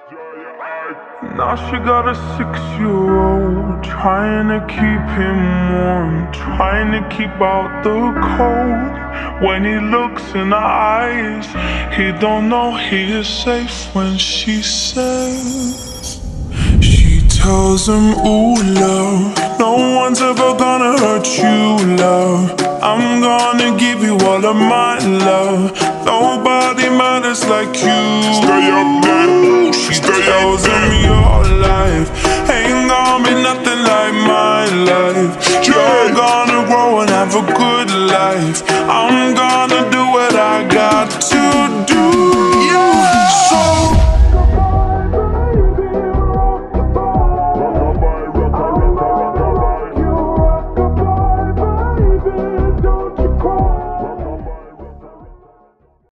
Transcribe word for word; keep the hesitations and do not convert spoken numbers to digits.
Now she got a six-year-old, trying to keep him warm, trying to keep out the cold. When he looks in her eyes, he don't know he is safe. When she says, she tells him, ooh, love, no one's ever gonna hurt you, love. I'm gonna give you all of my love. Nobody matters like you. Stay up there. She Stay tells up him there. your life ain't gonna be nothing like my life. You're gonna grow and have a good life. I'm gonna do